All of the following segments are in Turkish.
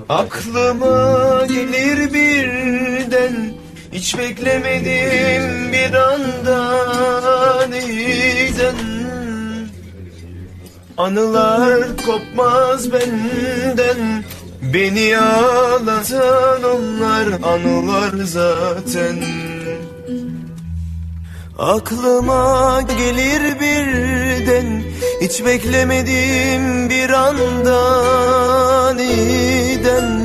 Aklıma gelir birden, hiç beklemedim bir anda aniden. Anılar kopmaz benden, beni ağlatan onlar anılar zaten. Aklıma gelir birden, hiç beklemedim bir anda aniden.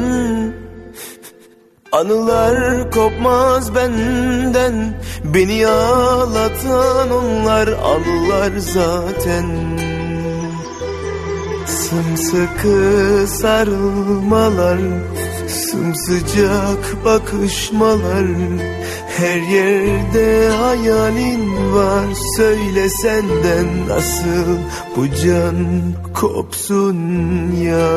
Anılar kopmaz benden, beni ağlatan onlar anılar zaten. Sımsıkı sarılmalar, sımsıcak bakışmalar, her yerde hayalin var. Söyle senden nasıl bu can kopsun ya.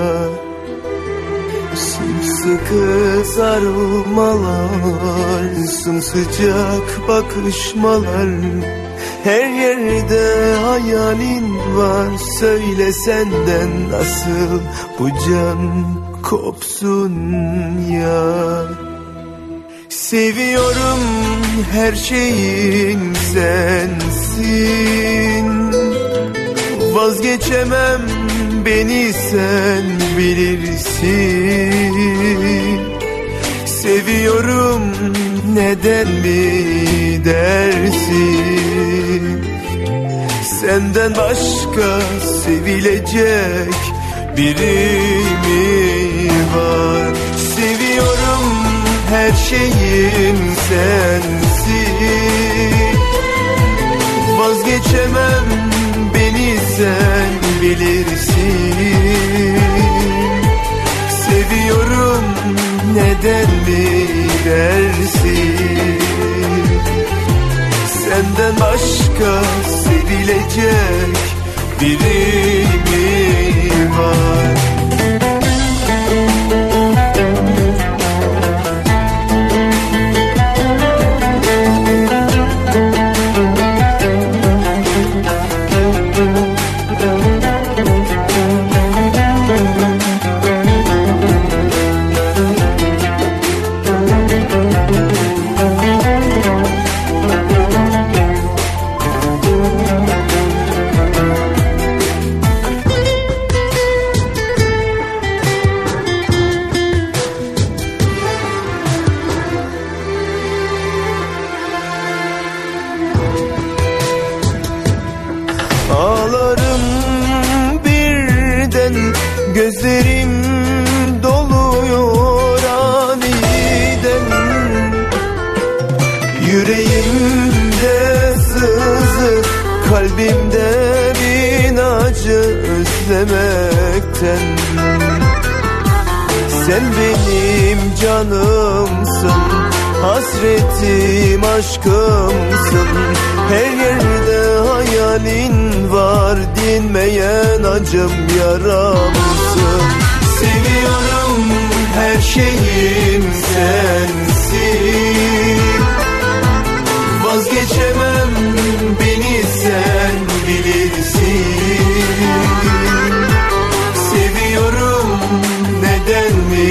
Sımsıkı sarılmalar, sımsıcak bakışmalar, her yerde hayalin var. Söyle senden nasıl bu can kopsun ya. Seviyorum her şeyin sensin, vazgeçemem beni sen bilirsin. Seviyorum neden mi dersin? Senden başka sevilecek biri mi var? Seviyorum her şeyim sensin, vazgeçemem beni sen bilirsin. Seviyorum neden mi dersin? Senden başka sevilecek biri mi var? Ağlarım birden, gözlerim doluyor aniden. Yüreğimde sızı, kalbimde bin acı özlemekten. Sen benim canımsın, hasretim aşkımsın. Her yerde hayalin var, dinmeyen acım yaramsın. Seviyorum her şeyim sensin, vazgeçemem beni sen bilirsin. Seviyorum neden mi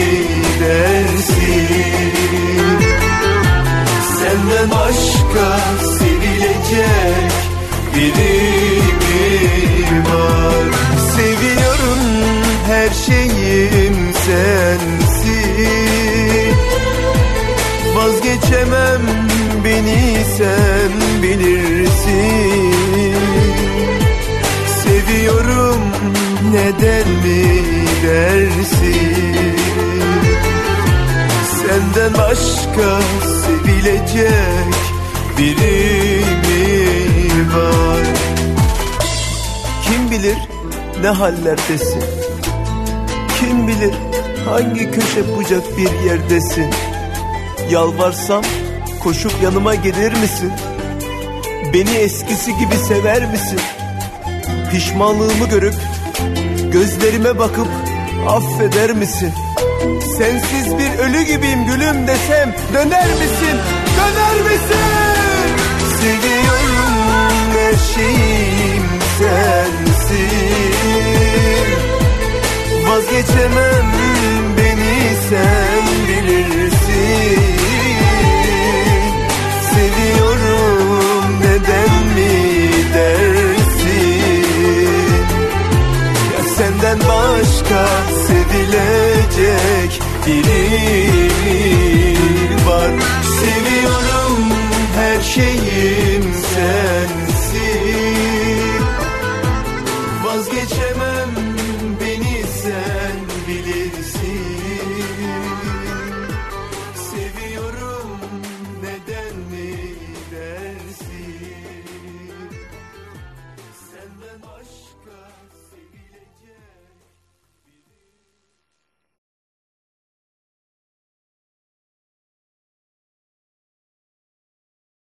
dersin? Senden başka sevilecek biri mi var? Seviyorum her şeyim sensin, vazgeçemem beni sen bilirsin. Seviyorum neden mi dersin? Senden başka sevilecek biri mi var? Kim bilir ne hallerdesin? Kim bilir hangi köşe bucak bir yerdesin? Yalvarsam koşup yanıma gelir misin? Beni eskisi gibi sever misin? Pişmanlığımı görüp gözlerime bakıp affeder misin? Sensiz bir ölü gibiyim gülüm desem döner misin? Döner misin? Seviyorum her şeyim sensin, vazgeçemem beni biri mi